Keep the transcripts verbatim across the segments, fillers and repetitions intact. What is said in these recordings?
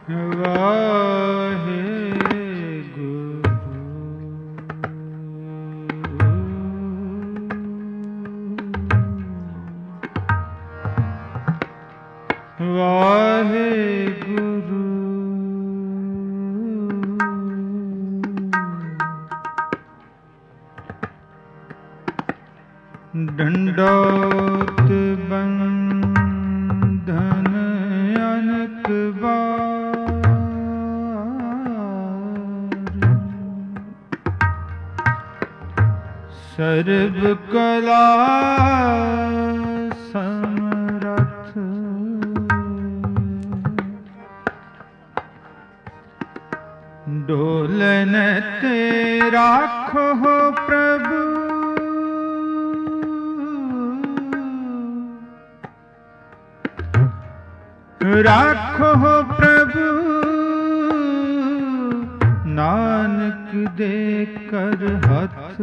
वाहे वाहेगुरु दंडोत बंधन अनक बार सर्व कला डोलन ते राखो प्रभु राखो प्रभु नानक दे कर हथ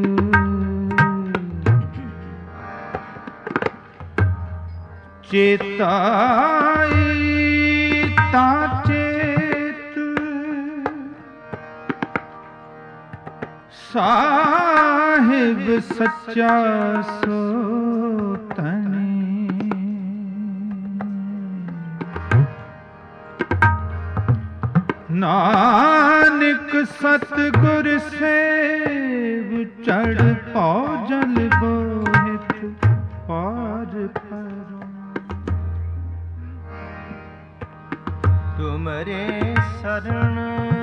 चेताई ताचे साहिब सच्चा सोतनी नानक सतगुर सेव चढ़ पाओ जल बोहित पार करो तुमरे शरण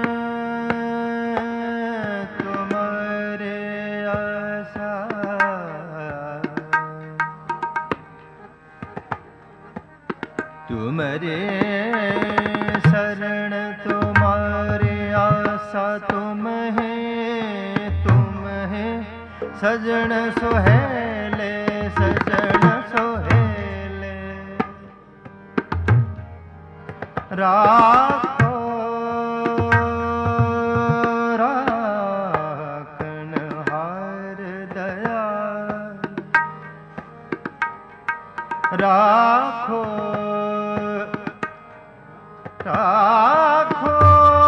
तुमरे शरण तुम्हारे आशा तुम है तुम है सजन सोहेले सजन सोहेले राखो राखन हार दया राखो राखो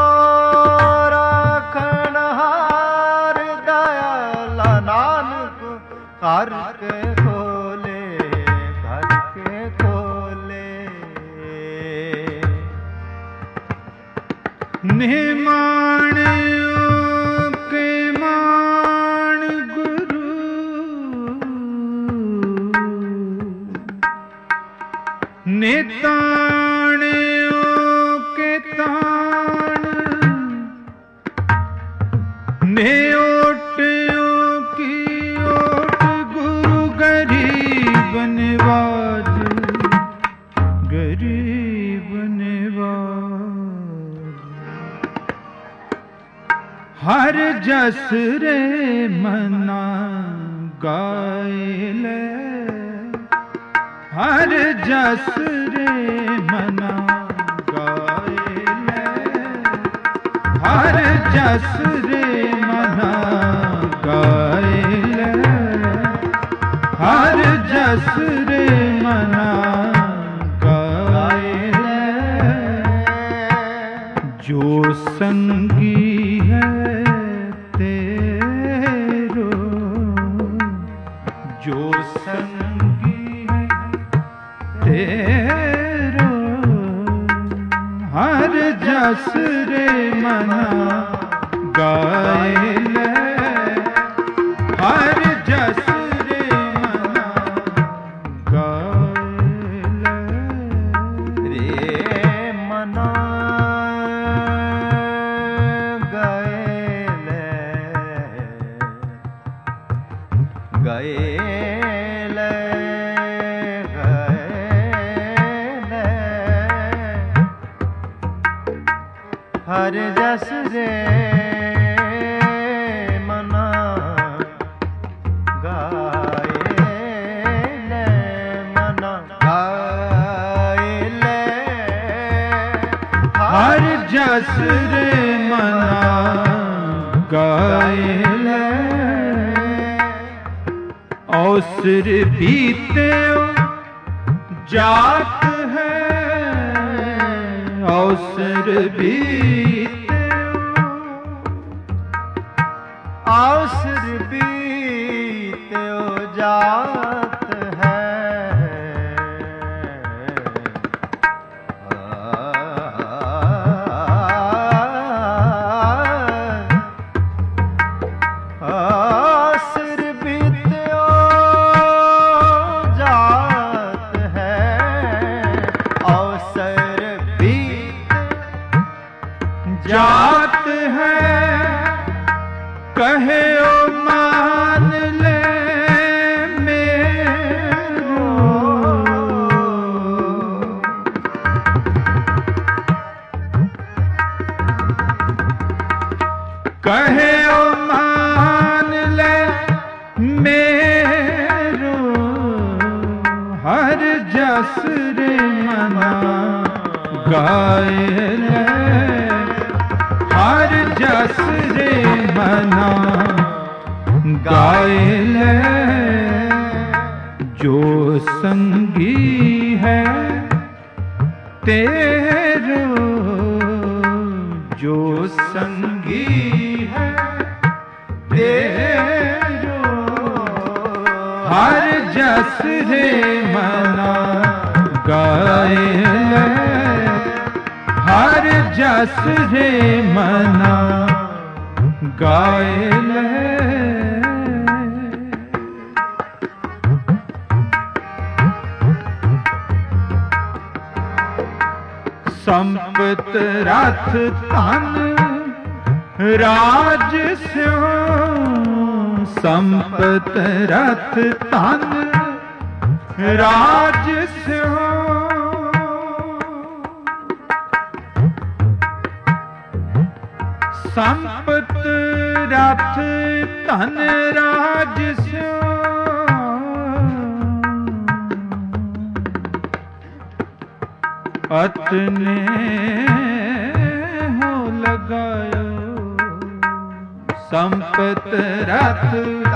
राखन हार दयाला नानक घर के खोले घर के खोले निमाणियों के मान गुरु नेता नेओटियों की ओट गुरु गरीब निवाज गरीब निवाज हर जस रे मना गायले हर जस रे मना गायले हर जस रे मना गायले हर जस रे मना गायले जो संगी है तेरो जो संगी है तेरो हर जस रे मना गायले हर जस रे मना गायले रे मना गायले गायले गायले हर जस रे मना गायले मना गायले हर जस रे मना गायले औसर बीते जात है अवसर बीते अवसर बीते जात है। अवसर बीते जात है। अवसर बीते जात है कहे ओ मान ले मेरो, कहे ओ मान ले मेरो, हर जस रे मना गाए ले, हर जस रे मना गाए ले। जो संगी है तेरो, जो संगी है तेरो, हर जस रे मना गाए ले, हर जस रे मना गाए ले। संपत रथ तन राज स्यो, संपत रथ तन राज स्यो, संपत रथ तन राज स्यो, अतने हो लगायो संपत रथ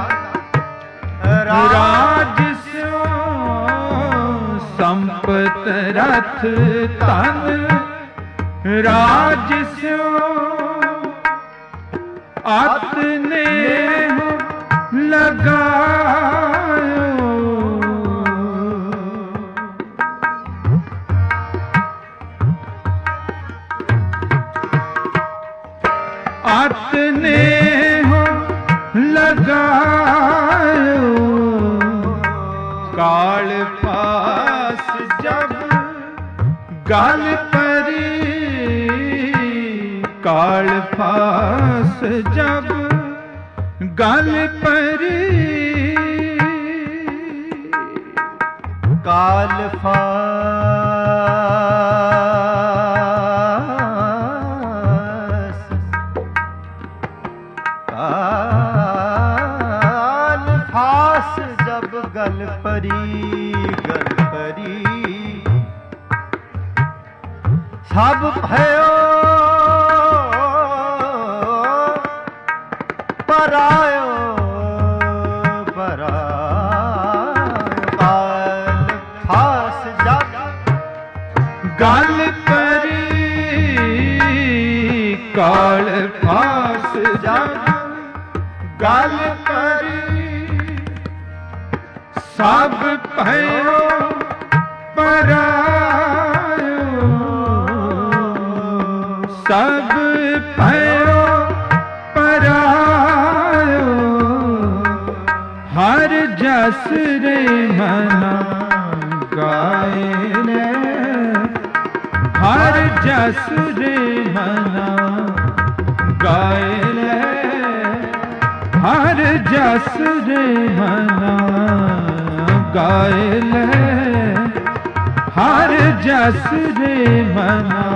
राज स्यो, संपत रथ तन राज स्यो, अतने हो लगायो अतने हो लगायो। काल पास जब गाल परी, काल पास जब गाल परी, काल फास, काल फास जब गल परी, गल परी सब भयो परायो, परायो काल फास जब गाल परी, काल फास जब गाल परी, सब भयो परायो, सब भयो परायो, हर जस रे मना गाए ले, हर जस रे मना गाए ले, हर जस रे मना गाए ले, हर जस रे मना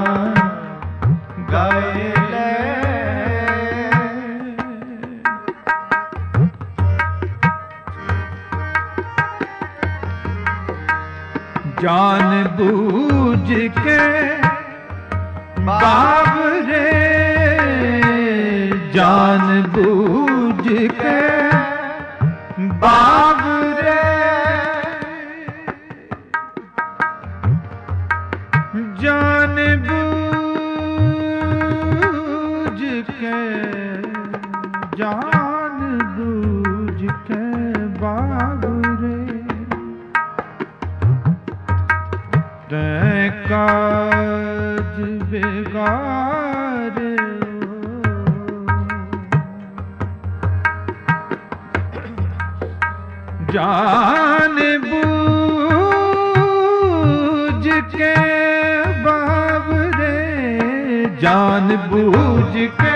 गाए ले। जान बूझ के बाबरे, जान बूझ के बाबरे, जान बूझ जान बूझ के बाबरे, जान बूझ के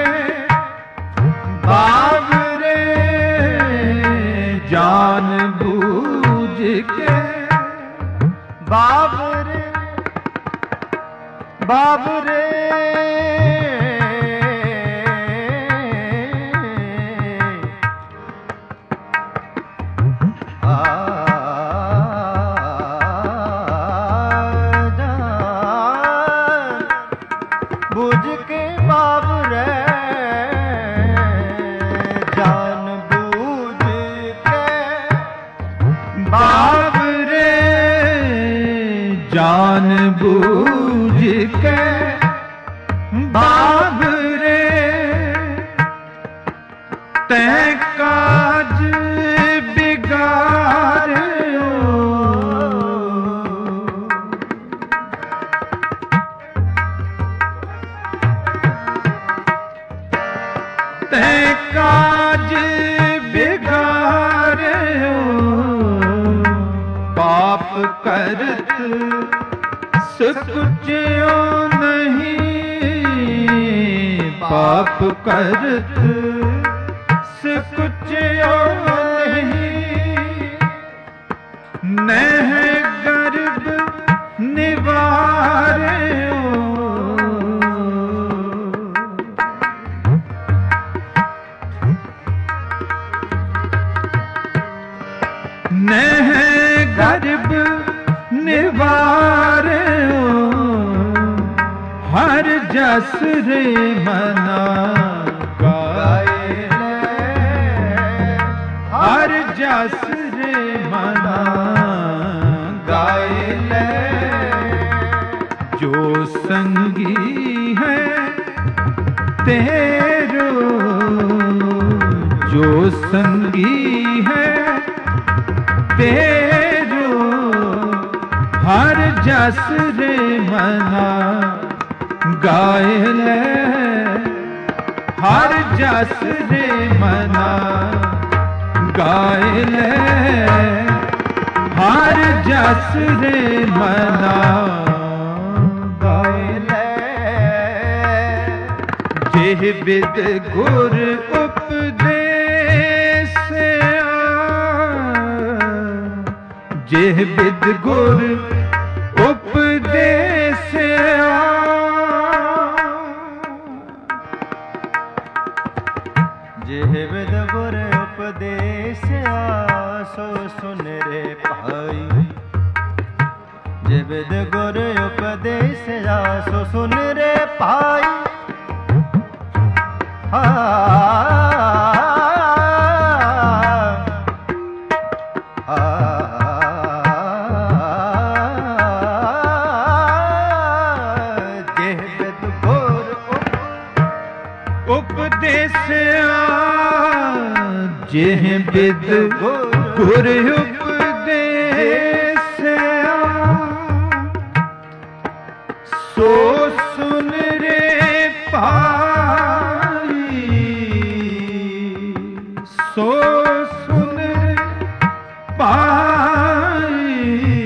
बाबरे, जान बूझ के बाबरे, बाबरे बुझ के बाबरे, जान बूझ के बाबरे, जान बूझ के बाबरे, तैं काज बिगाड़ो, तैं काज बिगाड़ो, पाप करत सुकुच्यो नहीं, पाप करत सुकुच्यो नहीं, नह गर्भ निवार्यो, नह गर्भ निवार्यो, हर जस रे मना गाए, हर जस रे मना गाए ले, जो संगी है तेरो, जो संगी है तेरो, हर जस रे मना गाए ले, हर जस रे मना गाए ले, हर जस रे मना गाए ले, जेह बिद गुर उपदेश, जेह बिद गुर उपदेश, जेह बिद गुर उपदेश सो सुन रे भाई, जेह बिद गुर उपदेश सो सुन रे भाई, जेह बिद गुर उपदेश, सो सुन रे भाई, सो सुन रे भाई,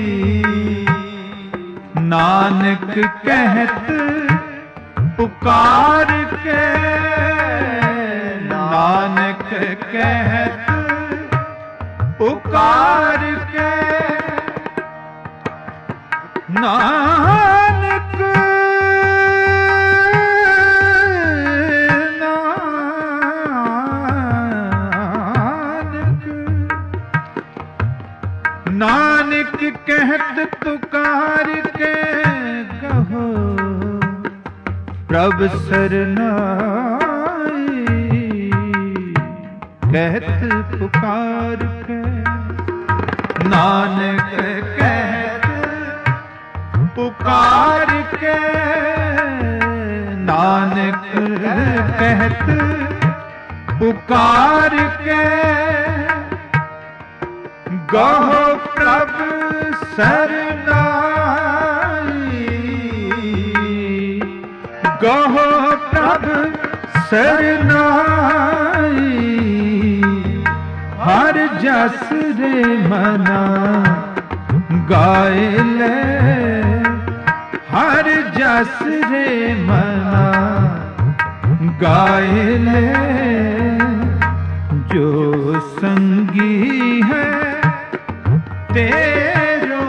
नानक कहत पुकार के, नानक कहत पुकार के, नानक नानक नानक कहत पुकार के, कहो प्रभ सरनाई, कहत पुकार के, नानक कहत पुकार के, नानक कहत पुकार के, गहो प्रभ सरनाई, गहो प्रभ सरनाई, हर जस रे मना गाए ले, हर जस रे मना गाए ले। जो संगी है तेरो,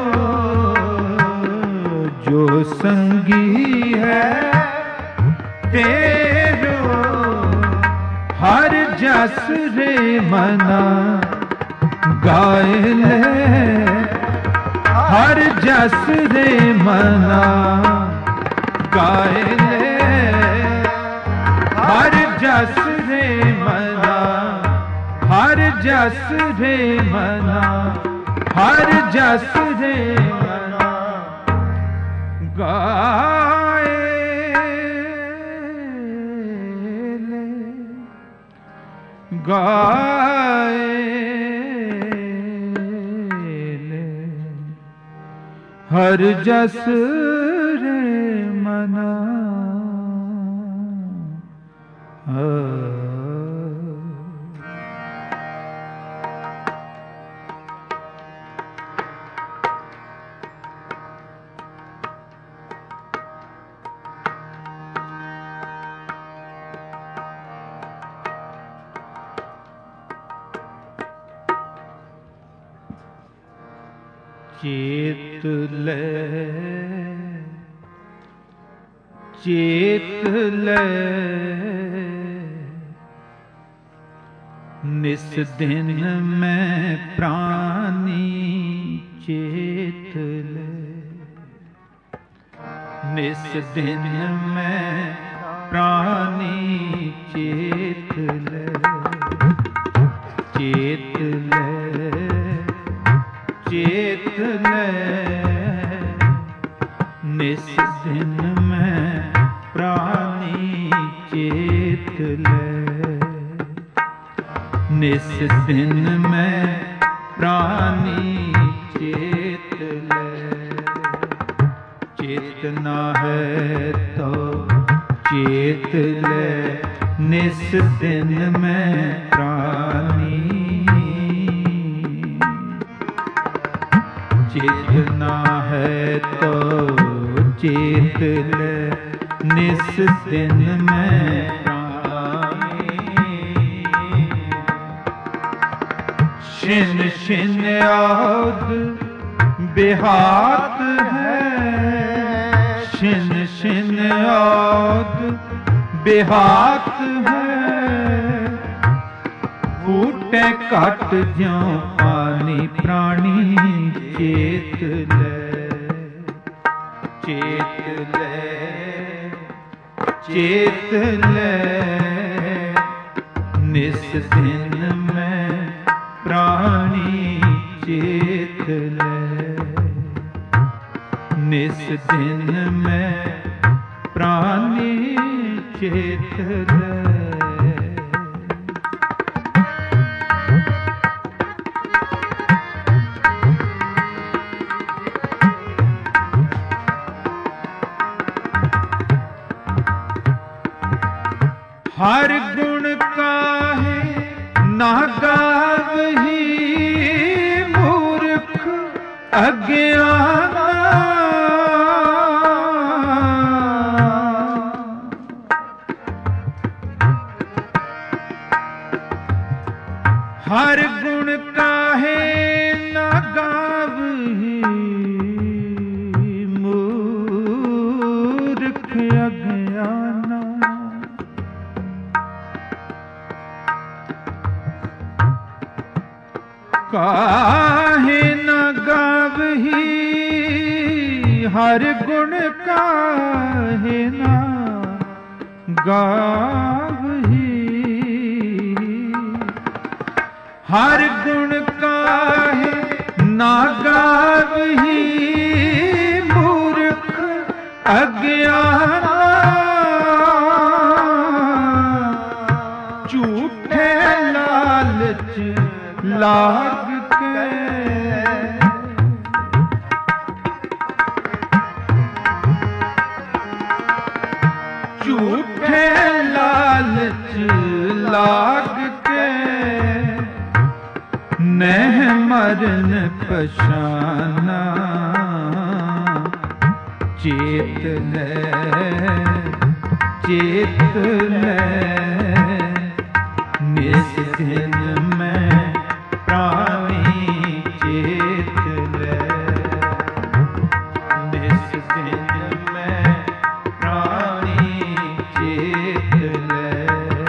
जो संगी है तेरो, हर जस रे मना गाए ले, हर जस रे मना गाए ले, हर जस रे मना, हर जस रे मना, हर जस रे मना गाए ले, गाए ले, हर जस रे मना। चेत ले, चेत ले, निस दिन में प्राणी चेत ले, निस दिन में प्राणी चेत ले, चेत ले, चेत ले, निस दिन में प्राणी चेत ले, निस दिन में प्राणी चेत ले। चेतना है तो चेत ले, निस दिन में प्राणी, चेतना है तो चेत ले, निस दिन में प्राणी। शिन शिन आग बेहात है, शिन शिन आग बेहात है, फूटे कट ज्यों पानी प्राणी चेत ले, चेत ले, चेत ले, निस दिन में प्राणी चेत ले, निस दिन में प्राणी चेत ले। हर गुण काहे ना गावही मूर्ख अज्ञाना, हर गुण काहे ना गावही मूर्ख अज्ञाना। काहे न गावही हर गुण, काहे न गावही हर गुण, काहे न गावही मूर्ख अज्ञाना। झूठे लालच लाग के, झूठे लालच लाग के ਨਹਿ ਮਰਨ ਪਛਾਨਾ ਚੇਤ ਲੈ ਚੇਤ ਲੈ ਨਿਸ ਦਿਨ ਮੈਂ ਪ੍ਰਾਣੀ ਚੇਤ ਲੈ ਨਿਸ ਦਿਨ ਮੈਂ ਪ੍ਰਾਣੀ ਚੇਤ ਲੈ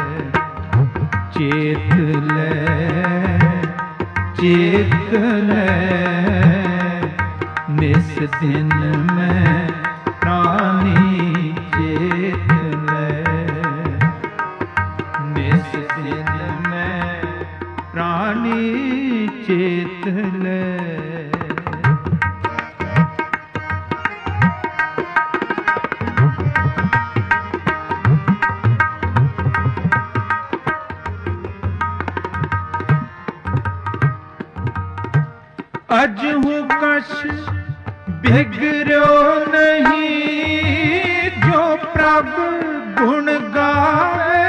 ਚੇਤ ਲੈ ਚੇਤ ਲੈ ਨਿਸ ਦਿਨ ਮੈਂ ਪ੍ਰਾਣੀ ਚੇਤ ਲੈ ਨਿਸ ਦਿਨ ਮੈਂ ਪ੍ਰਾਣੀ ਚੇਤ ਲੈ अजहू कछ बिगड़ो नहीं जो प्रभु गुण गावे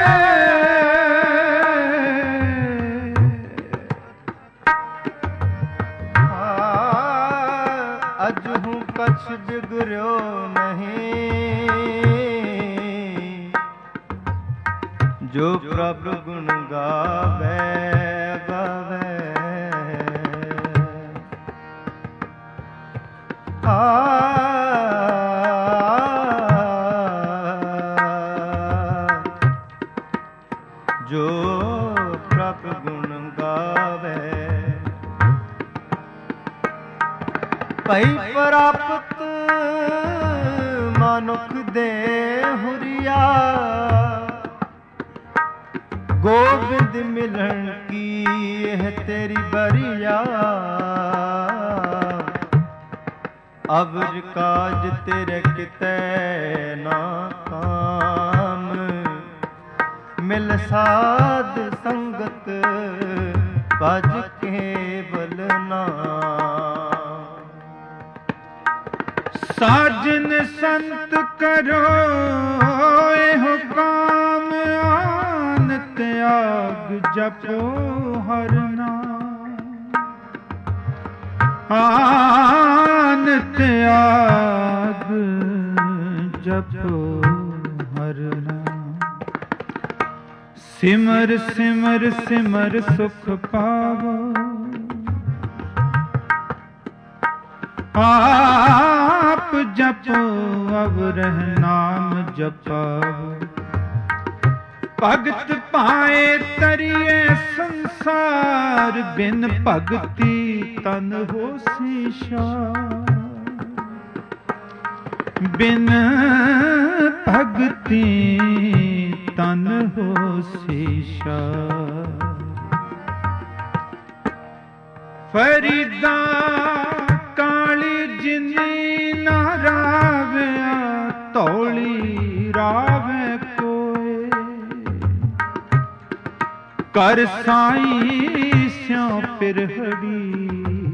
अजहू कछ बिगड़ो नहीं जो प्रभु गुण गावे गावे जो प्रभु गुण गावे भई प्राप्त मानुख दे हुरिया गोबिंद मिलन की यह तेरी बरिया अवर काज तेरे किते ना काम मिल साध संगत भज केवल नाम साजन संत करो एहो काम आन त्याग जपो हर नाम आन त्याग जपो हर नाम सिमर सिमर सिमर सुख पावो आप जपो अवरह नाम जपावो भगत पाए तरिए संसार बिन भगति तन हो सीशा बिन भगति तन हो सीशा फरीदा काली जिनी ना रावया तौली रावे कर साई स्यों पिरहड़ी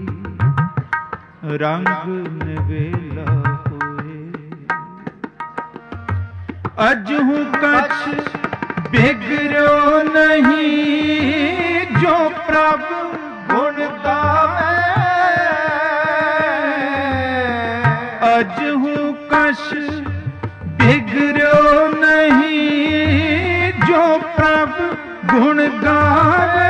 रंग निवेला होए अजहू कछ बिगड़ो नहीं जो प्रभु गुण गावे अजहू कछ बिगड़ो नहीं जो प्रभु गुण गावे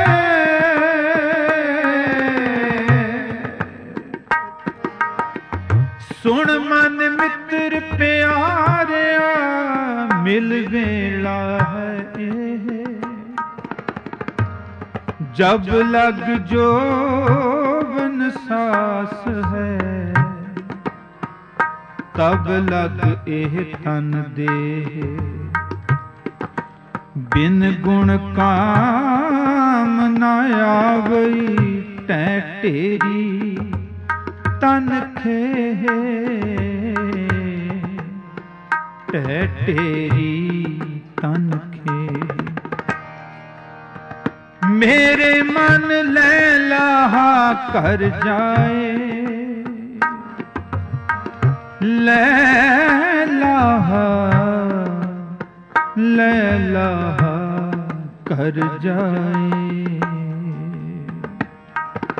सुन मन मित्र प्यारिया मिल वेला है जब लग जोबन सास है तब लग एह तन देह बिन गुण काम न आवई तै तेरी तन खे तै तेरी तन खे मेरे मन लैला कर जाए लैला लैला कर जाए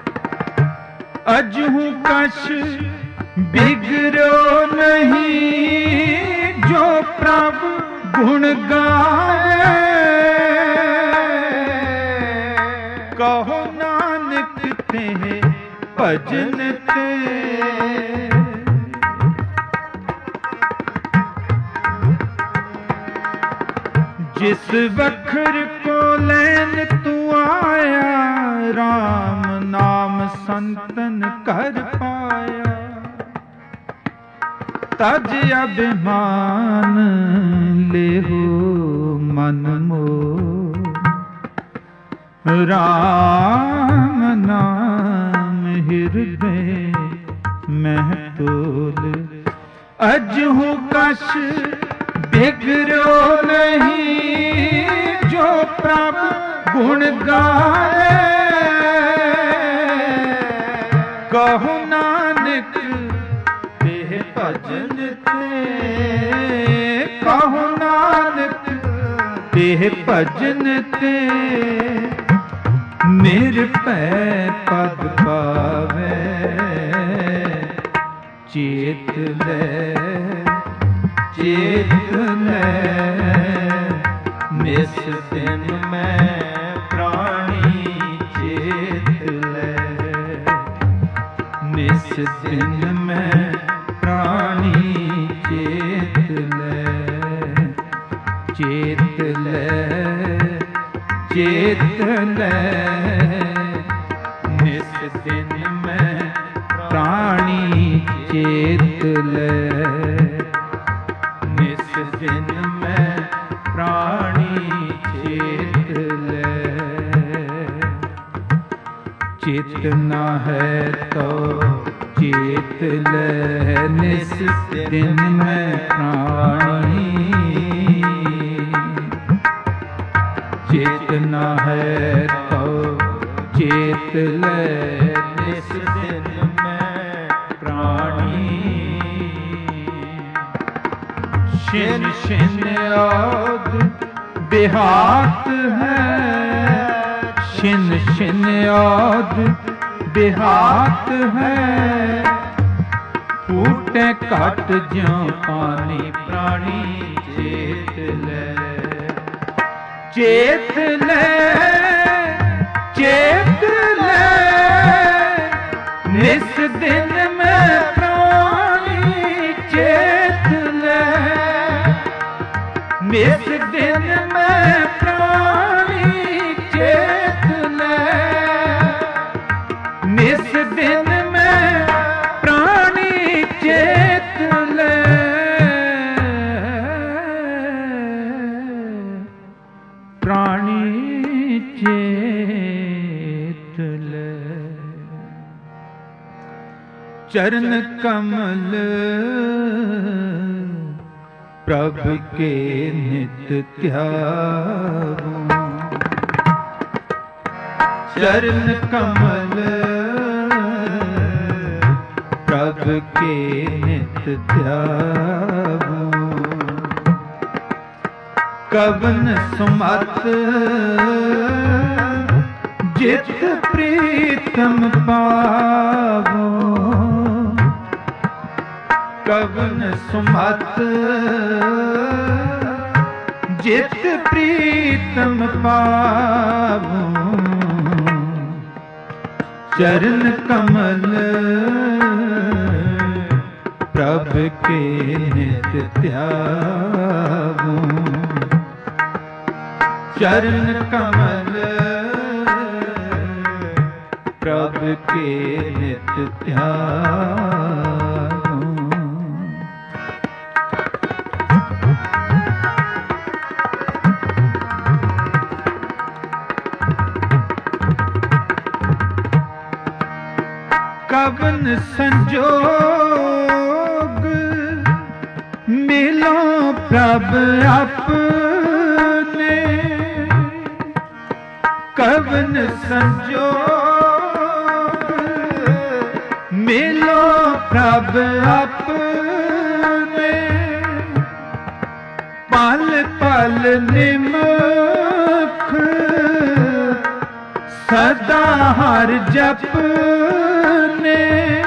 अजहू कश बिगड़ो नहीं जो प्रभु गुण गाए। कहो नानक ते भजन ते जिस वखर को लैन तू आया, राम नाम संतन कर पाया। तज अभिमान लेहो मन मोह, राम नाम हृदय मह तोल। अजहू कश बिगड़ो नहीं जो प्रभु गुण गाए। कहो नानक तेह भजन ते, कहो नानक तेह भजन ते। निरभै पद पावे चेत ले, चेत ले। निस दिन मैं प्राणी चेत ले, निस दिन मैं प्राणी चेत ले। चेत ले, चेत ले। निस दिन मैं प्राणी चेत ले, निस दिन मैं प्राणी चेत ले। चेतना है तो चेत ले, निस दिन मैं प्राणी। चेतना है तो चेत ले, निस दिन मैं प्राणी। शिन शिन औद बिहात है, शिन शिन औद बिहात है। फूटे घट ज्यों पानी प्राणी चेत ले, चेत ले, चेत ले। निस दिन में प्राणी चेत ले, निस दिन में प्राणी चेत ले। निस दिन में प्राणी चेत ले। प्राणी चेत ले। चरण कमल प्रभु के नित ध्याऊं। चरण कमल प्रभु के नित ध्याऊं। कवन सुमत जित प्रीतम पावो। कवन सुमत जित प्रीतम पावो। चरण कमल प्रभु के नित ध्याऊं। चरण कमल प्रभु के नित ध्याऊं। कवन संजोग मिलो प्रभु अपने। कवन संजोग मिलो प्रभु अपने। पल पल निमख सदा हर जपने। ਨੇ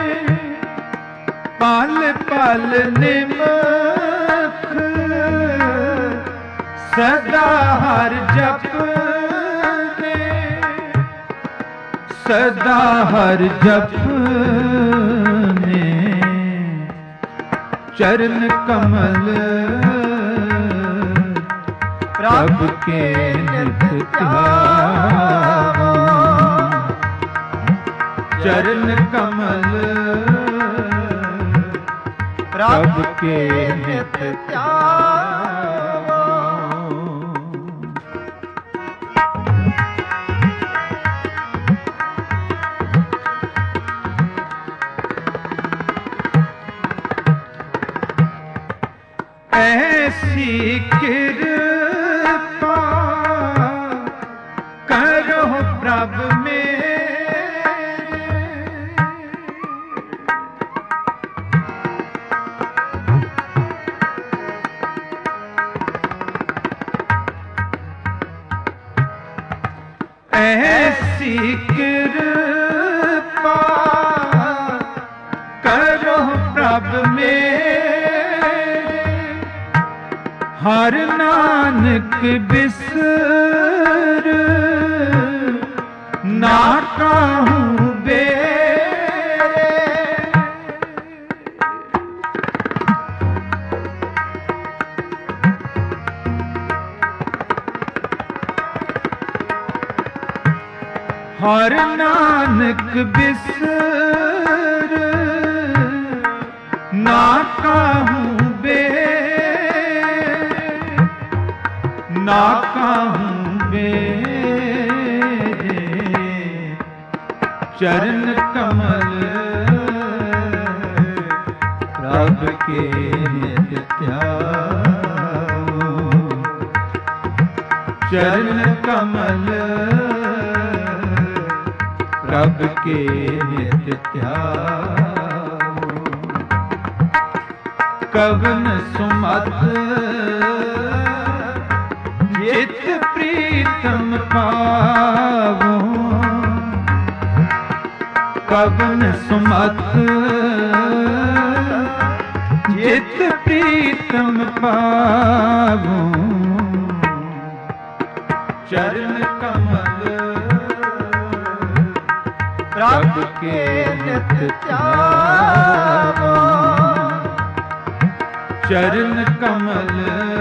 ਪਲ ਪਲ ਨਿਮਖ ਸਦਾ ਹਰ ਜਪਨੇ ਸਦਾ ਹਰ ਜਪਨੇ ਚਰਨ ਕਮਲ ਪ੍ਰਭ ਕੇ ਨਿਤ ਧਿਆਵੋ ਚਰਨ ਕਮਲ ਪ੍ਰਭ ਕੇ ਨਿਤ ਧਿਆਵੋ। ऐसी कृपा करो प्रभ मेरे ऐसी कृपा करो प्रभ मेरे हर नानक बिसर ना काहूँ बेरे हर नानक बिसर ना काहूँ बेरे ना काहूँ बेरे चरण कमल प्रभ के नित ध्यावो चरण कमल प्रभ के नित ध्यावो। कवन सुमत चित प्रीतम पावो कवन सुमत चित प्रीतम पावो चरण कमल प्रभ के नित ध्यावो चरण कमल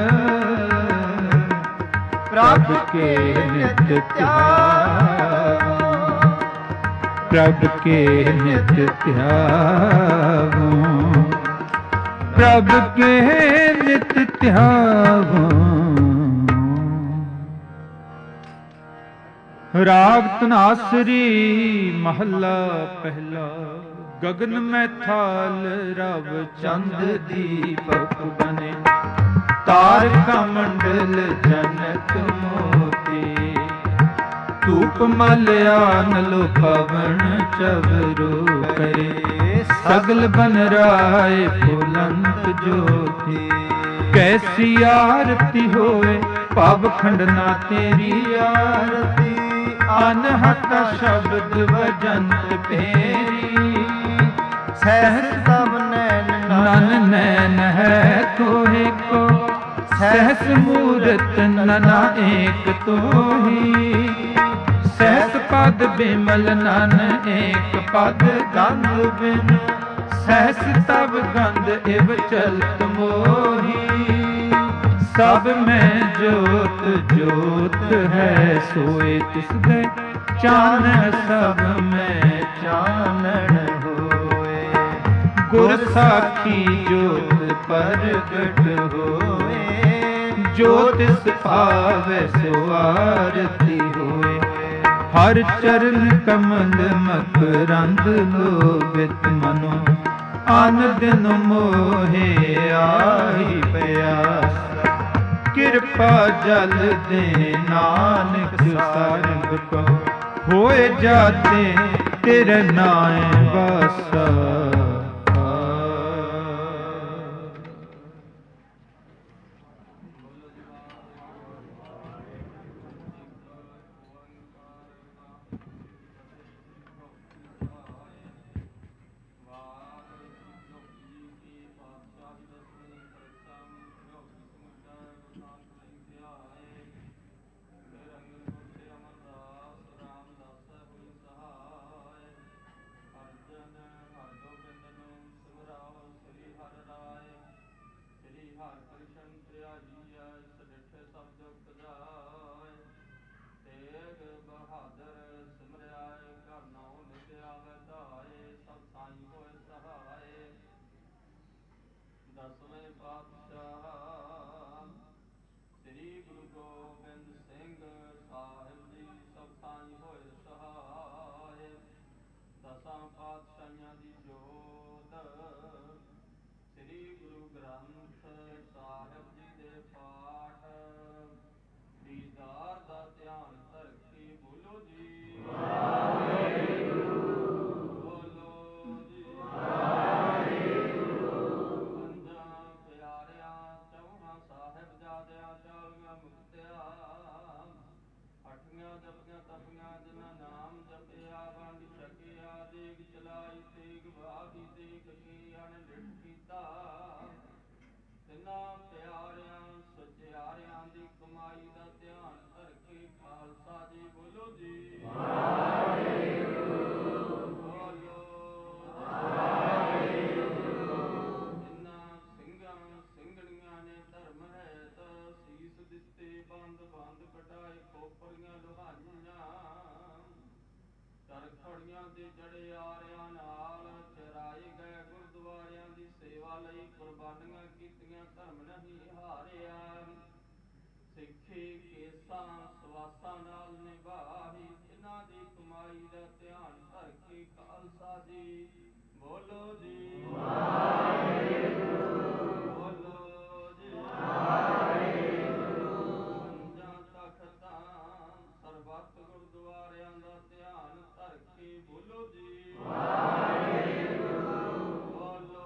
प्रभ के नित ध्यावो प्रभ के नित ध्यावो प्रभ के नित ध्यावो। राग धनासरी महला पहला गगन में थाल रव चंद दीपक बने तारका मंडल जनक मोती धूप मलयान लो पवन चवरो करे सगल बन राय फुलंत ज्योति कैसी आरती होए पाव खंडना तेरी आरती अनहत शब्द वजंत फेरी सहस सब नैन नन नैन है तोहे को सहस मूरत नना एक तोही सहस पद बिमल नन एक पद गंध बिन सहस तब गंध इव चलत मोही सब में जोत जोत है सोए तिसदे चान सब में चानन होए गुर साखी जोत प्रगट होए ज्योतिष पावे सो आरती होए हर चरण कमल मकरंद लोभित मनो आन दिन मोहे आई प्यास कृपा जल दे नानक सारंग को होए जाते तेरे नाय वासा। ਵਡਿਆਈ ਐ, ਸਡਿਠੇ ਸਭ ਦੁਖ ਜਾਏ। ਤੇਗ ਬਹਾਦਰ ਸਿਮਰਿਆਏ, ਘਰ ਨਾਉ ਨਿਤ ਆਵੈ ਧਾਏ। ਸਭ ਸਾਈਂ ਹੋਏ ਸਹਾਏ। ਦਸਵੇਂ ਪਾਤਸ਼ਾਹ ਸ੍ਰੀ ਗੁਰੂ ਗੋਬਿੰਦ ਸਿੰਘ ਸਾਹਿਬ ਜੀ ਸਭ ਸਾਈਂ ਹੋਏ ਸਹਾਏ। ਦਸਾਂ ਪਾਤਸ਼ਾਹੀਆਂ ਦੀ ਜੋਤ ਸ੍ਰੀ ਗੁਰੂ ਗ੍ਰੰਥ ਸਾਹਿਬ ਜੀ ਦੇ ਪਾਠ ਦੀਦਾਰ ਦਾ ਧਿਆਨ ਧਰ ਕੇ ਬੋਲੋ ਜੀ ਵਾਹਿਗੁਰੂ। ਬੋਲੋ ਜੀ ਵਾਹਿਗੁਰੂ। ਪੰਜਾਂ ਪਿਆਰਿਆਂ ਚੌਹਾਂ ਸਾਹਿਬਜ਼ਾਦਿਆਂ ਚਾਲੀਆਂ ਮੁਕਤਿਆਂ ਅੱਠੀਆਂ ਜਪੀਆਂ ਤਪੀਆਂ ਜਿਨ੍ਹਾਂ ਨਾਮ ਜਪਿਆ ਵੰਡ ਛਕਿਆ। ਦੇਗ ਚਲਾਈ ਤੇਗ ਬਾਗੀ ਦੇਖ ਕੇ ਅਣਡਿਠ ਕੀਤਾ। ਤਿੰਨਾਂ ਪਿਆਰਿਆਂ ਸਚਿਆਰਿਆਂ ਦੀ ਕਮਾਈ ਦਾ ਧਿਆਨ ਧਰ ਕੇ ਖਾਲਸਾ ਜੀ ਬੋਲੋ ਜੀ ਵਾਹਿਗੁਰੂ। ਬੋਲੋ ਵਾਹਿਗੁਰੂ। ਜਿਨ੍ਹਾਂ ਸਿੰਘਾਂ ਸਿੰਘਣੀਆਂ ਨੇ ਧਰਮ ਹੈ ਤਾਂ ਸੀਸ ਦਿੱਤੇ ਬੰਦ ਬੰਦ ਕਟਾਏ ਖੋਪਰੀਆਂ ਲੁਹਾਈਆਂ। ਚਰਖੜੀਆਂ ਤੇ ਚੜੇ ਆਰਿਆਂ ਨਾਲ ਚਰਾਏ ਗਏ ਗੁਰਦੁਆਰਿਆਂ ਦੀ ਸੇਵਾ ਲਈ ਕੁਰਬਾਨੀਆਂ ਕੀਤੀਆਂ ਧਰਮ ਨਹੀਂ ਹਾਰਿਆ। ਸਿੱਖੀ ਕੇਸਾਂ ਸਵਾਸਾਂ ਨਾਲ ਨਿਭਾਈ ਇਹਨਾਂ ਦੀ ਕਮਾਈ ਦਾ ਧਿਆਨ ਧਰ ਕੇ ਖਾਲਸਾ ਜੀ ਬੋਲੋ ਜੀ ਵਾਹਿਗੁਰੂ। ਬੋਲੋ ਜੀ ਵਾਹਿਗੁਰੂ। ਪੰਜਾਂ ਤਖ਼ਤਾਂ ਸਰਬੱਤ ਗੁਰਦੁਆਰਿਆਂ ਦਾ ਧਿਆਨ ਧਰ ਕੇ ਬੋਲੋ ਜੀ ਵਾਹਿਗੁਰੂ। ਬੋਲੋ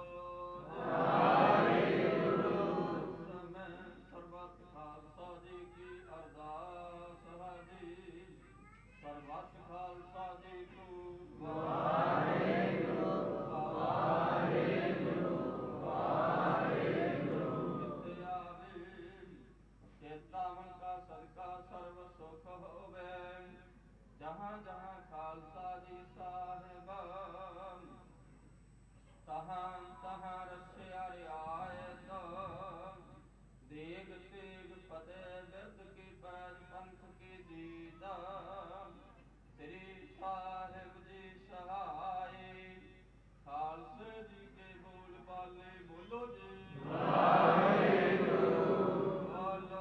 ਵਾਹਿਗੁਰੂ। ਸਮੇਂ ਸਰਬੱਤ ਖਾਲਸਾ ਜੀ ਕੀ ਅਰਦਾਸ ਹੈ ਜੀ। ਸਰਬੱਤ ਖਾਲਸਾ ਜੀ ਕੋ ਵਾਹਿਗੁਰੂ ਵਾਹਿਗੁਰੂ ਵਾਹਿਗੁਰੂ। ਕਿਤੇ ਆਵੇ ਚੇਤਾਵਨ ਕਾ ਸਦਕਾ ਸਰਬ ਸੁਖ ਹੋਵੇ। ਜਹਾਂ ਜਹਾਂ ਖਾਲਸਾ ਜੀ ਸਾਹਿਬ ਤਹਾਂ ਤਹਾਂ ਰਸਿਆ ਰਿਆਇਤ। ਦੇਗ ਤੇਗ ਫਤਿਹ ਬਿਰਦ ਕੀ ਪੈਜ ਪੰਥ ਕੀ ਜੀਤ। ਸ੍ਰੀ ਸਾਹਿਬ ਜੀ ਸਹਾਏ। ਖਾਲਸੇ ਜੀ ਕੇ ਬੋਲ ਬਾਲੇ ਬੋਲੋ ਜੀ ਵਾਹਿਗੁਰੂ। ਬੋਲੋ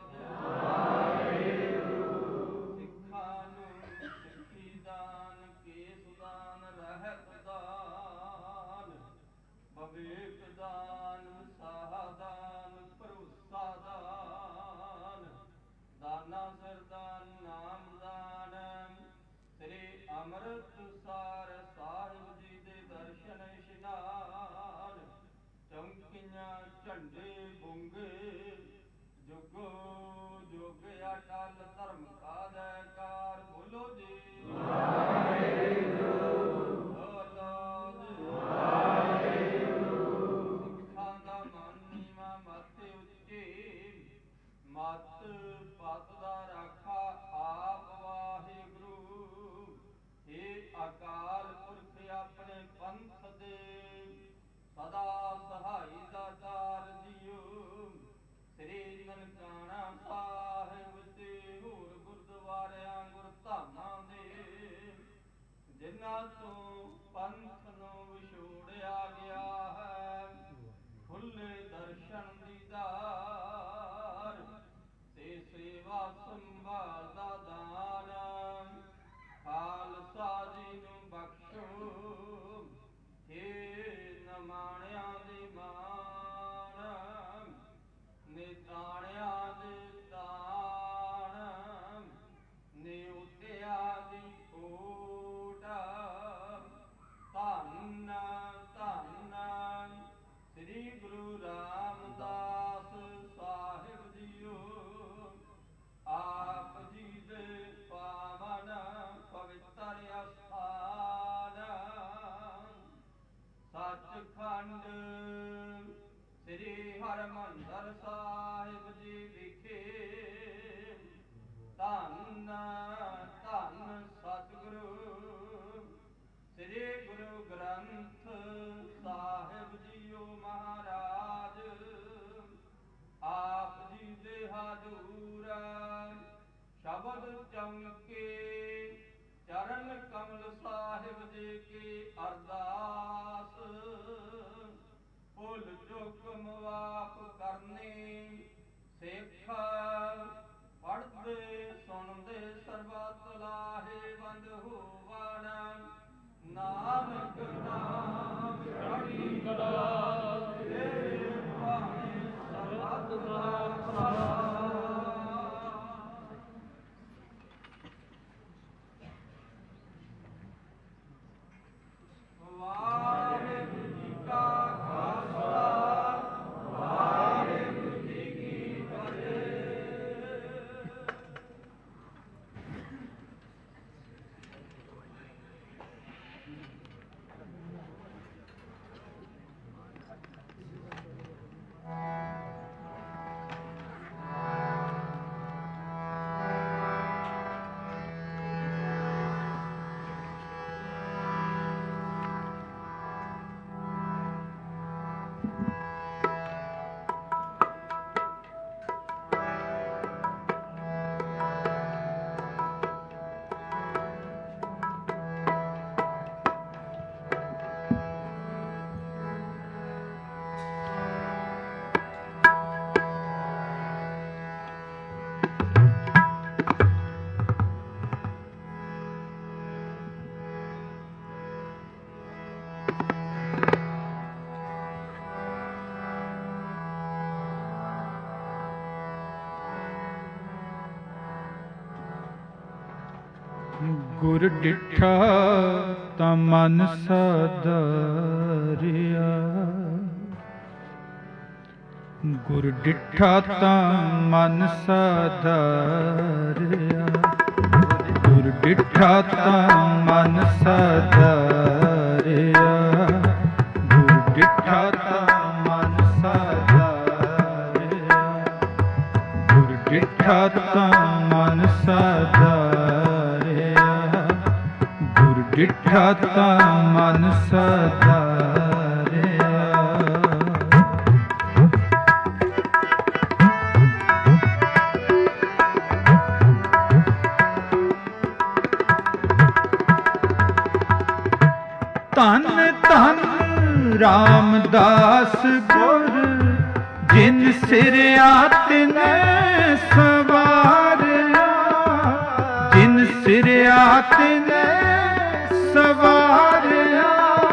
ਵਾਹਿਗੁਰੂ। ਸਿੱਖਾਂ ਨੂੰ ਸਿੱਖੀ ਦਾਨ ਕੇਸ ਦਾਨ ਰਹਿਤ ਦਾਨ ਵਿਵੇਕ ਦਾਨ ਸਾਹਾ ਦਾਨ ਭਰੋਸਾ ਦਾਨ ਦਾਨਾ ਸਰਦਾਨ ਨਾਮ ਦਾਨ। ਸ੍ਰੀ ਅੰਮ੍ਰਿਤਸਰ ਸਾਹਿਬ ਜੀ ਦੇ ਦਰਸ਼ਨ ਇਸ਼ਨਾਨ। ਚੌਂਕੀਆਂ ਝੰਡੇ ਬੁੰਗੇ ਜੁਗੋ ਜੁਗ ਅਟਲ ਧਰਮ ਕਾ ਜੈਕਾਰ ਬੋਲੋ ਜੀ ਵਾਹਿਗੁਰੂ। ਬੋਲੋ ਜੀ ਵਾਹਿਗੁਰੂ। ਸਿੱਖਾਂ ਦਾ ਮਨ ਨੀਵਾਂ ਮੱਥੇ ਉੱਚੀ ਮੱਤ ਪਤ ਦਾ ਰਾਖਾ ਆਪ ਵਾਹਿਗੁਰੂ। ਹੇ ਅਕਾਲ ਪੁਰਖ ਆਪਣੇ ਪੰਥ ਦੇ ਸਦਾ ਸਹਾਈ ਦਾਤਾਰ ਜੀਓ। ਸ੍ਰੀ ਨਨਕਾਣਾ ਸਾਹਿਬ ਤੇ ਹੋਰ ਗੁਰਦੁਆਰਿਆਂ ਗੁਰਧਾਮਾਂ ਦੇ ਜਿਨ੍ਹਾਂ ਤੋਂ ਪੰਥ ਨੂੰ ਵਿਛੋੜਿਆ ਗਿਆ ਹੈ ਖੁੱਲੇ ਦਰਸ਼ਨ ਦੀਦਾਰ ਤੇ ਸੇਵਾ ਸੰਭਾਲ ਦਾ ਦਾਨ ਖਾਲਸਾ ਜੀ ਨੂੰ ਬਖਸ਼ੋ। ਹੇ ਨਮਾਣਿਆਂ ਦੇ ਮਾਣ ਨਿਤਾਣਿਆਂ ਦੇ ਤਾਣ ਨਿਉਤਿਆਂ ਦੀ ਓਟ ਧੰਨ ਸ਼ਬਦ ਚਮਕੇ ਚਰਨ ਕਮਲ ਸਾਹਿਬ ਜੀ ਕੀ ਅਰਦਾਸ, ਭੁੱਲ ਚੁੱਕ ਮਾਫ ਕਰਨੀ ਸਿੱਖ, ਪੜ੍ਹਦੇ ਸੁਣਦੇ ਸਰਬਤ ਲਾਹੇ ਵੰਦ ਹੋਵਣ, ਨਾਨਕ ਨਾਮ ਚੜ੍ਹਦੀ ਕਲਾ ਤੇਰੇ ਭਾਣੇ ਸਰਬਤ ਦਾ ਭਲਾ। ਵਾਹਿਗੁਰੂ ਜੀ ਕਾ ਖਾਲਸਾ, ਵਾਹਿਗੁਰੂ ਜੀ ਕੀ ਫਤਿਹ। ਗੁਰ ਡਿਠਾ ਤਾਂ ਮਨ ਸਾਧਾਰਿਆ, ਗੁਰ ਡਿਠਾ ਤਾਂ ਮਨ ਸਾਧਾਰਿਆ, ਗੁਰ ਡਿਠਾ ਤਾਂ ਮਨ ਸਾਧਾਰਿਆ, ਗੁਰ ਡਿਠਾ ਤਾਂ ਮਨ ਸਾਧਾਰਿਆ, ਗੁਰ ਡਿਠਾ ਤਾਂ ਮਨ ਸਾਧਾਰਿਆ, ਗੁਰ ਡਿਠਾ ਤਾਂ ਮਨ ਸਾਧਾਰਿਆ। ਧੰਨ ਧੰਨ ਰਾਮਦਾਸ ਗੁਰ, ਜਿਨ ਸਿਰਿਆ ਤਿਨ ਸਵਾਰਿਆ, ਜਿਨ ਸਿਰਿਆ ਤਿਨ ਸਵਾਰਿਆ।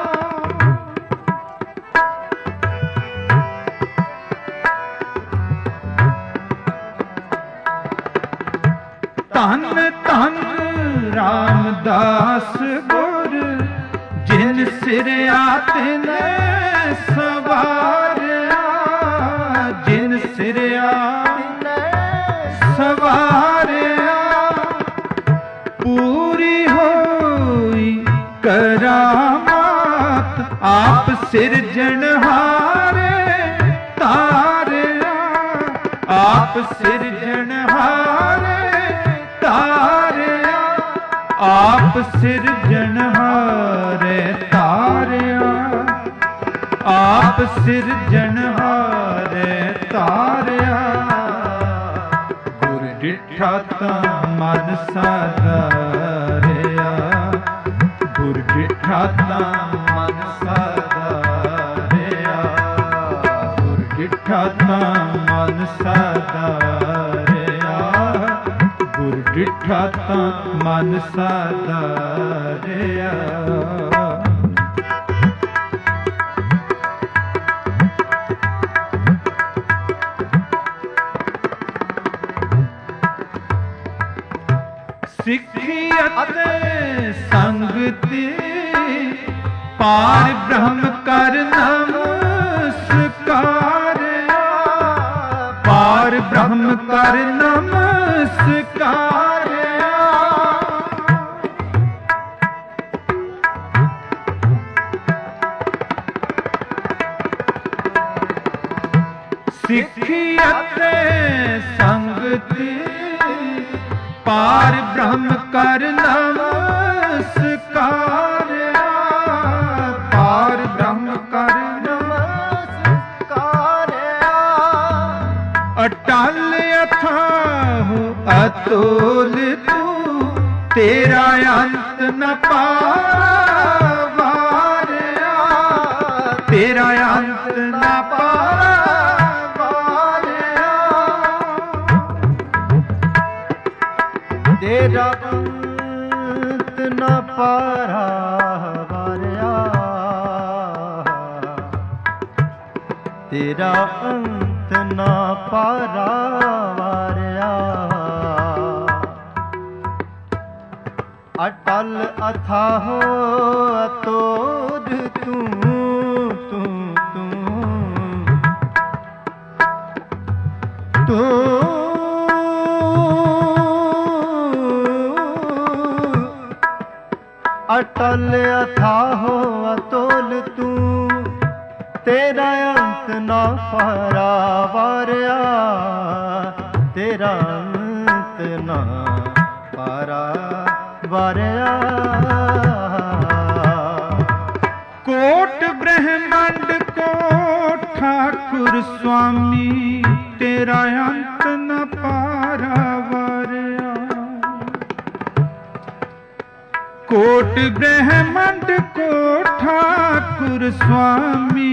ਧੰਨ ਧੰਨ ਰਾਮਦਾਸ ਗੁਰ, ਜਿਨ ਸਿਰਿਆ ਤਿਨ ਸਵਾਰਿਆ, ਜਿਨ ਸਿਰਿਆ ਤਿਨ ਸਵਾਰਿਆ। ਪੂਰੀ ਹੋਈ ਕਰਾਮਾਤ ਆਪ ਸਿਰਜਣਹਾਰੇ ਤਾਰਿਆ, ਆਪ ਸਿਰਜਣਹਾਰੇ ਤਾਰਿਆ, ਆਪ ਸਿਰਜਣਹਾਰੇ ਤਾਰਿਆ, ਆਪ ਸਿਰਜਣਹਾਰੇ ਤਾਰਿਆ। ਗੁਰ ਡਿਠਾ ਤਾਂ ਮਨ ਸਾਧਾਰਿਆ, ਗੁਰ ਡਿਠਾ ਤਾਂ ਮਨ ਸਾਧਾਰਿਆ, ਗੁਰ ਡਿਠਾ ਤਾਂ ਮਨ ਸਾਧਾਰਿਆ, ਗੁਰ ਡਿਠਾ ਤਾਂ ਮਨ ਸਾਧਾਰਿਆ। ਸਿੱਖੀ ਅਤੇ ਸੰਗਤੀ ਪਾਰ ਬ੍ਰਹਮ ਕਰ ਨਮਸਕਾਰਿਆ, ਪਾਰ ਬ੍ਰਹਮ ਕਰ ਨਮਸਕਾਰਿਆ। ਸਿੱਖੀ ਅਤੇ ਸੰਗਤੀ ਪਾਰ ਬ੍ਰਹਮ ਕਰ ਨਮਸਕਾਰਿਆ, ਪਾਰ ਬ੍ਰਹਮ ਕਰ ਨਮਸਕਾਰਿਆ। ਅਟਲ ਅਥਾਹੁ ਅਤੁਲ ਤੂੰ ਤੇਰਾ ਅੰਤ ਨ ਪਾਵਾਰਿਆ, ਤੇਰਾ ਅੰਤ ਨ ਪਾਵਾਰਿਆ, ਤੇਰਾ ਅੰਤ ਨ ਪਾਵਾਰਿਆ, ਤੇਰਾ ਅੰਤ ਨ ਪਾਵਾਰਿਆ। ਅਟਲ ਅਥਾਹ ਅਤੁਲ ਤੂੰ ਤੂੰ ਤੂੰ ਤੂੰ ਅਟਲ ਅਥਾਹ ਅਤੁਲ ਤੂੰ ਤੇਰਾ ਅੰਤ ਨਾ ਪਾਰਾਵਾਰਿਆ, ਤੇਰਾ ਅੰਤ ਨਾ ਪਾਰਾਵਾਰਿਆ। ਕੋਟ ਬ੍ਰਹਮੰਡ ਕੋ ਠਾਕੁਰ ਸੁਆਮੀ ਤੇਰਾ ਅੰਤ ਨ ਪਾਰਾਵਾਰਿਆ, ਕੋਟ ਬ੍ਰਹਮੰਡ ਕੋ ਠਾਕੁਰ ਸੁਆਮੀ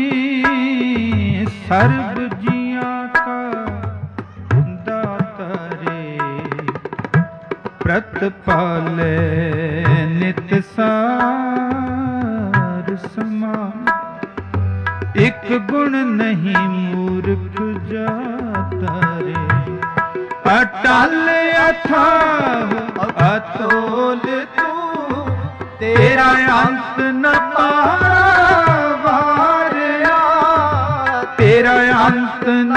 ਸਰਬ ਜੀਆਂ ਕਾ ਦਾਤਾਰੇ, ਪ੍ਰਤਪਾਲੇ ਨਿਤ ਸਾਰ ਸਮਾਨ, ਇਕ ਗੁਣ ਨਹੀਂ ਮੂਰਖ ਜਾਤਾਰੇ। ਅਟਲ ਅਥਾਹ ਅਤੁਲ ਤੂੰ ਤੇਰਾ ਅੰਤ ਨ ਪਾਵਾਰਿਆ, ਤੇਰਾ ਅੰਤ ਨ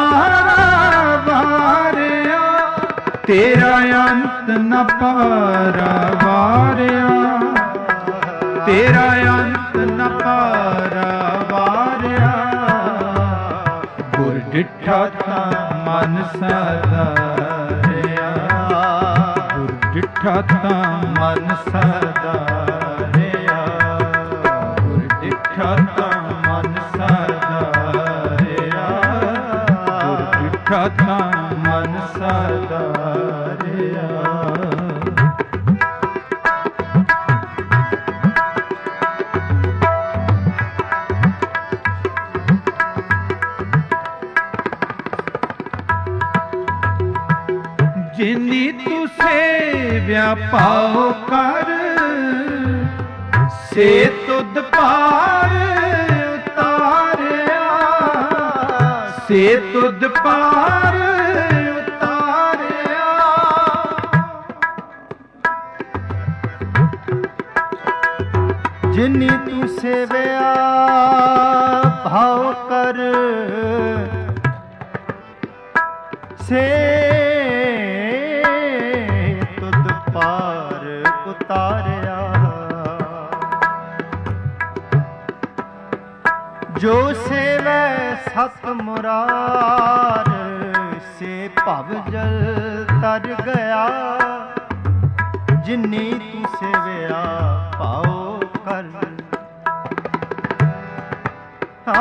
ਪਾਵਾਰਿਆ, ਤੇਰਾ ਅੰਤ ਨ ਪਾਵਾਰਿਆ, ਤੇਰਾ ਅੰਤ ਨ ਪਾਵਾਰਿਆ। ਗੁਰ ਡਿਠਾ ਤਾਂ ਮਨ ਸਦਾਰਿਆ, ਗੁਰ ਡਿਠਾ ਤਾਂ ਮਨ ਸਦਾਰਿਆ, ਗੁਰ ਡਿਠਾ ਤਾਂ ਮਨ ਸਦਾਰਿਆ, ਗੁਰ ਡਿਠਾ ਤਾਂ ਮਨ ਸਦਾਰਿਆ। ਜਿਨੀ ਤੂੰ ਸੇਵਿਆ ਪਾਉ ਕਰ, ਸੇ ਤੁਧ ਪਾਰ ਉਤਾਰਿਆ, ਸੇ ਤੁਧ ਪਾਰ ਉਤਾਰਿਆ। ਜਿਨੀ ਤੂੰ ਸੇਵਿਆ ਭਾਉ ਕਰ, ਸੇ ਤੁਧ ਪਾਰ ਉਤਾਰਿਆ। ਜੋ ਸੇਵੈ ਸਤ ਮੁਰਾਰ, ਸੇ ਭਵ ਜਲ ਤਰ ਗਿਆ। ਜਿਨੀ ਤੂੰ ਸੇਵਿਆ ਭਾਉ ਕਰ, ਆ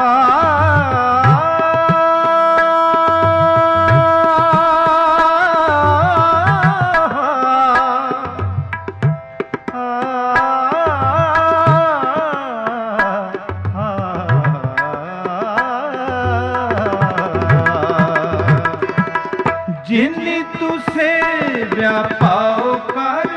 ਜਿਨੀ ਤੂੰ ਸੇਵਿਆ ਪਾਉ ਕਰ,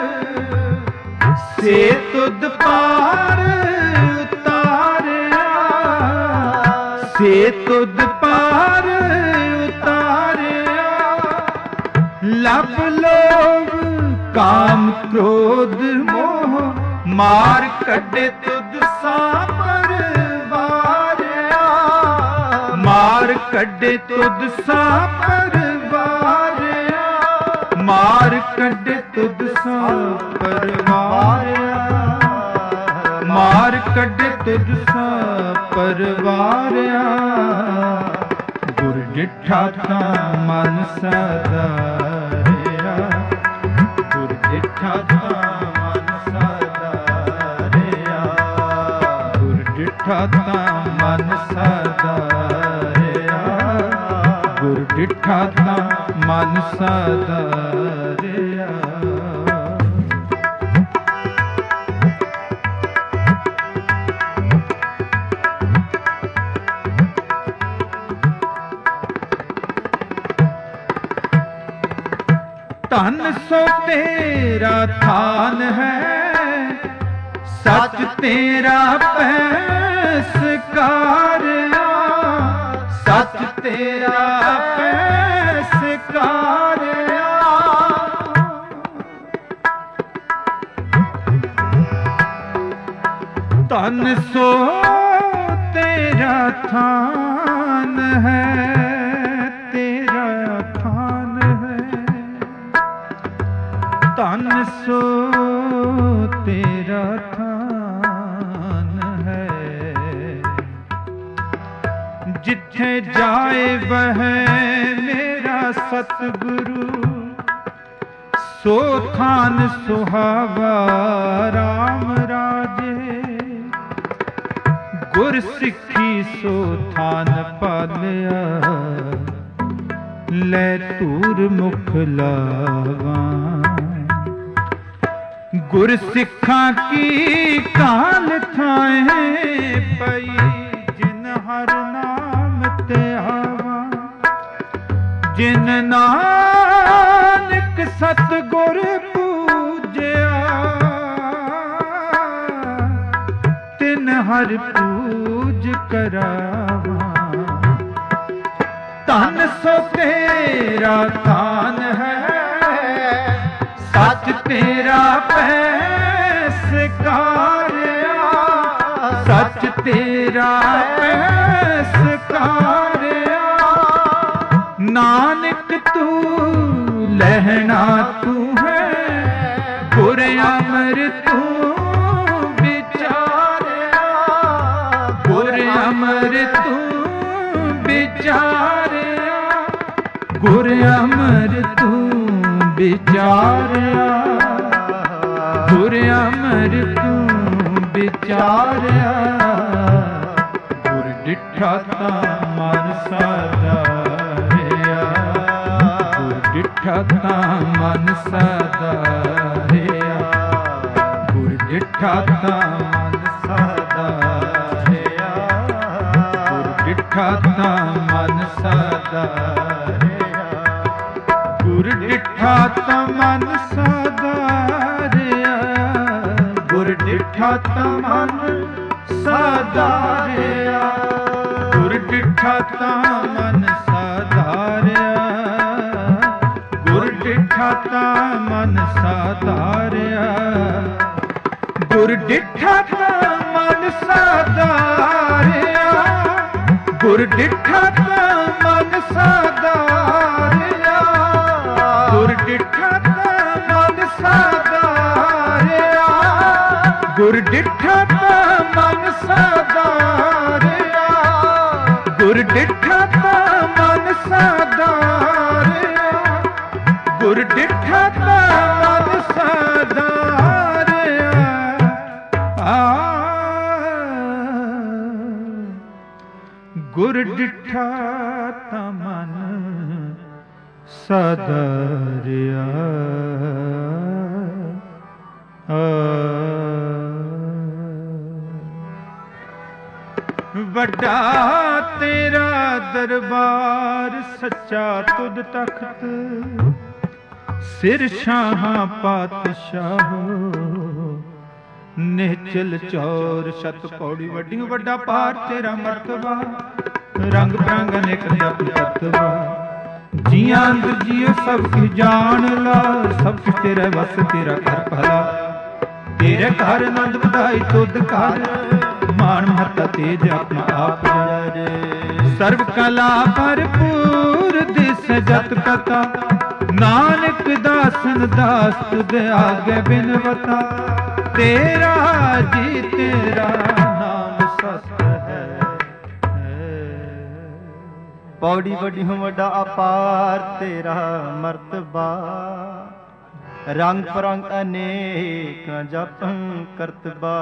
ਸੇ ਤੁਧ ਪਾਰ ਉਤਾਰਿਆ, ਸੇ ਤੁਧ ਪਾਰ ਉਤਾਰਿਆ। ਲਭ ਲੋਭ ਕਾਮ ਕ੍ਰੋਧ ਮੋਹ, ਮਾਰ ਕੱਢੇ ਤੁਧ ਸਾਪਰ ਵਾਰਿਆ, ਮਾਰ ਕੱਢੇ ਤੁਧ ਸਾਪਰ ਵਾਰਿਆ, ਮਾਰ ਕੱਢੇ ਤੁਧ ਸਾਪਰ ਵਾਰਿਆ, ਮਾਰ ਕੱਢੇ ਤੁਧ ਸਾਪਰ ਵਾਰਿਆ। ਗੁਰ ਡਿਠਾ ਤਾਂ ਮਨ ਸਦਾਰਿਆ, ਗੁਰ ਡਿਠਾ ਤਾਂ ਮਨ ਸਦਾਰਿਆ, ਗੁਰ ਡਿਠਾ ਤਾਂ ਮਨ ਸਦਾਰਿਆ, ਗੁਰ ਡਿਠਾ ਤਾਂ ਮਨ ਸਾਧਾਰਿਆ। ਧਨ ਸੋ ਤੇਰਾ ਥਾਨ ਹੈ, ਸੱਚ ਤੇਰਾ ਪੈਸਕਾਰਿਆ, ਸੱਚ ਤੇਰਾ ਪੈਸਕਾਰਿਆ। ਧਨ ਸੋ ਤੇਰਾ ਥਾਨ ਹੈ, ਤੇਰਾ ਥਾਨ ਹੈ, ਧਨ ਸੋ ਤੇਰਾ ਥਾਨ ਹੈ। ਜਿੱਥੇ ਜਾਏ ਵਹ ਮੇਰਾ ਸਤਿਗੁਰੂ, ਸੋ ਥਾਨ ਸੁਹਾਵਾ ਰਾਮ ਰਾਜੇ। ਗੁਰ ਸਿੱਖੀ ਸੋ ਥਾਨ ਪਾਲਿਆ, ਲੈ ਧੂਰ ਮੁਖ ਲਾਵਾਂ। ਗੁਰ ਸਿੱਖਾਂ ਕੀ ਕਾਲ ਥਾਏ ਪਈ, ਜਿਨ ਹਰ ਨਾਮ ਤੇ ਆਵਾ। ਜਿਨ ਨਾਨਕ ਸਤਿਗੁਰ ਪੂਜਿਆ, ਤਿਨ ਹਰ ਪੂਜ ਕਰਾਵਾ। ਧਨ ਸੋ ਤੇਰਾ ਥਾਨ ਹੈ, ਸੱਚ ਤੇਰਾ ਪੈਸਕਾਰਿਆ, ਸੱਚ ਤੇਰਾ ਪੈਸਕਾਰਿਆ। ਨਾਨਕ ਤੂੰ ਲਹਿਣਾ ਤੂੰ ਹੈ, ਗੁਰ ਅਮਰ ਤੂੰ ਵਿਚਾਰਿਆ, ਗੁਰ ਅਮਰ ਤੂੰ ਵਿਚਾਰਿਆ, ਗੁਰ ਅਮਰ ਤੂੰ ਵਿਚਾਰਿਆ, ਗੁਰ ਅਮਰ ਤੂੰ ਵਿਚਾਰਿਆ। ਗੁਰ ਡਿਠਾ ਤਾਂ ਮਨ ਸਾਧਾਰਿਆ, ਗੁਰ ਡਿਠਾ ਤਾਂ ਮਨ ਸਾਧਾਰਿਆ, ਗੁਰ ਡਿਠਾ ਤਾਂ ਮਨ ਸਾਧਾਰਿਆ, ਗੁਰ ਡਿਠਾ ਤਾਂ ਮਨ ਸਾਧਾਰਿਆ, ਗੁਰ ਡਿਠਾ ਤਾਂ ਮਨ ਸਾਧਾਰਿਆ, ਗੁਰ ਡਿਠਾ ਤਾਂ ਮਨ ਸਾਧਾਰਿਆ, ਗੁਰ ਡਿਠਾ ਤਾਂ ਮਨ ਸਾਧਾਰਿਆ, ਗੁਰ ਡਿਠਾ ਤਾਂ ਮਨ ਸਾਧਾਰਿਆ, ਗੁਰ ਡਿਠਾ ਤਾਂ ਮਨ ਸਾਧਾਰਿਆ, ਗੁਰ ਡਿਠਾ ਤਾਂ ਮਨ ਸਾਧਾਰਿਆ, ਗੁਰ ਡਿਠਾ ਤਾਂ ਮਨ ਸਾਧਾਰਿਆ, ਗੁਰ ਡਿਠਾ ਤਾਂ ਮਨ ਸਾਧਾਰਿਆ, ਗੁਰ ਡਿਠਾ ਤਾਂ ਮਨ ਸਾਧਾਰਿਆ, ਗੁਰ ਡਿਠਾ ਤਾਂ ਮਨ ਸਾਧਾਰਿਆ। ਆ ਗੁਰ ਡਿਠਾ ਤਾਂ ਮਨ ਸਾਧਾਰਿਆ। ਵੱਡਾ ਤੇਰਾ ਦਰਬਾਰ ਸੱਚਾ ਤੁਧ ਤਖਤ, ਸਿਰ ਸ਼ਾਹਾਂ ਪਾਤਸ਼ਾਹੋ ਨਿਹਚਲ ਚੌਰ ਸ਼ਤ ਪੌੜੀ। ਵੱਡੀ ਵੱਡਾ ਪਾਰ ਤੇਰਾ ਮਰਤਬਾ, ਰੰਗ ਬਰੰਗ ਅਨੇਕ ਜਪ ਤਤਵਾ। ਜੀਆਂ ਅੰਦਰ ਜੀਓ ਸਭ ਕੁਝ ਜਾਣ ਲਾ, ਸਭ ਕੁਝ ਤੇਰਾ ਵਸ ਤੇਰਾ ਘਰ ਭਲਾ। ਤੇਰੇ ਘਰ ਆਨੰਦ ਵਧਾਈ ਤੁਧ ਘਰ, ਮਾਨ ਮਹੱਤਾ ਤੇਜ ਆਪਣਾ ਆਪ ਜਾਰੇ। ਸਰਬ ਕਲਾ ਭਰਪੂਰ ਦਿਸ ਜਤ ਕਥਾ, ਨਾਨਕ ਦਾਸਨ ਦਾਸ ਤੁਧ ਆਗੇ ਬਿਨਵਤਾ। ਤੇਰਾ ਜੀ ਤੇਰਾ ਨਾਮ ਸਤ ਹੈ। ਪੌੜੀ ਵੱਡੀ ਹੂੰ ਵੱਡਾ ਅਪਾਰ ਤੇਰਾ ਮਰਤਬਾ, ਰੰਗ ਪਰੰਗ ਅਨੇਕ ਜਪੰ ਕਰਤਬਾ।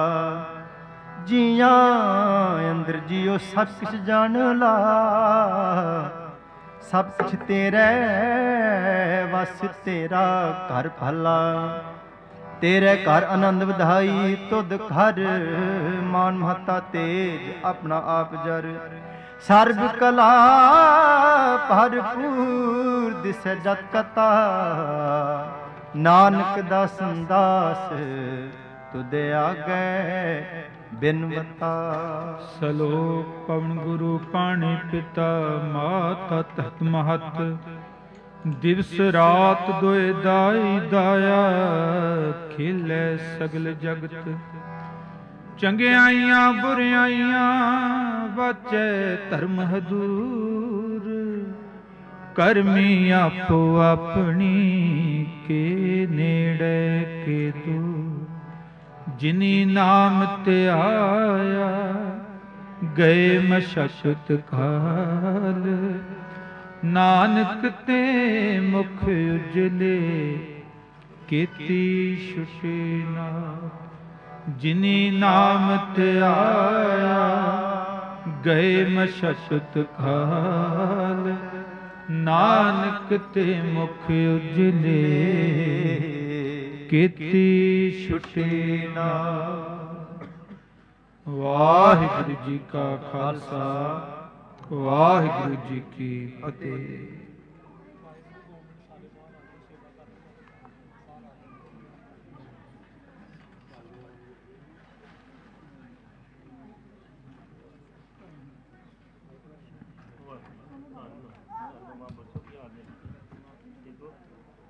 ਜੀਆਂ ਅੰਦਰ ਜੀਓ ਸਭ ਕੁਛ ਜਾਣ ਲਾ, ਸਭ ਕੁਛ ਤੇਰੇ ਵਸ ਤੇਰਾ ਘਰ ਭਲਾ। ਤੇਰੇ ਘਰ ਆਨੰਦ ਵਧਾਈ ਤੁਧ ਘਰ ਮਾਨ ਮਹਤਾ ਤੇਜ ਆਪਣਾ ਆਪ ਜਰ। ਸਰਬ ਕਲਾ ਭਰਪੂਰ ਦਿਸੈ ਜਤ ਕਤਾ ਨਾਨਕ ਦਾਸਨ ਦਾਸ ਤੁਧ ਆਗੇ ਬਿਨਵਤਾ। ਸਲੋਕ ਪਵਨ ਗੁਰੂ ਪਾਣੀ ਪਿਤਾ ਮਾਤਾ ਤਤ ਮਹਤ। ਦਿਵਸ ਰਾਤ ਦੋਇ ਦਾਈ ਦਾਇਆ ਖੇਲੇ ਸਗਲ ਜਗਤ। ਚੰਗਿਆਈਆਂ ਬੁਰਿਆਈਆਂ ਵਾਚੈ ਧਰਮ ਹਦੂਰ। ਕਰਮੀ ਆਪੋ ਆਪਣੀ ਕੇ ਨੇੜੇ ਕੇ ਦੂਰ। ਜਿਨੀ ਨਾਮ ਤੇ ਆਇਆ ਗਏ ਮਸ਼ਕਤ ਕਾਲ। ਨਾਨਕ ਤੇ ਮੁਖ ਉਜਲੇ ਕੀਤੀ ਛੁਟੀ ਨਾਲ। ਜਿਨੀ ਨਾਮ ਤੇ ਆਇਆ ਗਏ ਮਸ਼ਕਤ ਕਾਲ। ਨਾਨਕ ਤੇ ਮੁਖ ਉਜਲੇ ਕੀਤੀ ਛੁਟੀ ਨਾਲ। ਵਾਹਿਗੁਰੂ ਜੀ ਕਾ ਖਾਲਸਾ ਵਾਹਿਗੁਰੂ ਜੀ ਕੀ ਫਤਿਹ।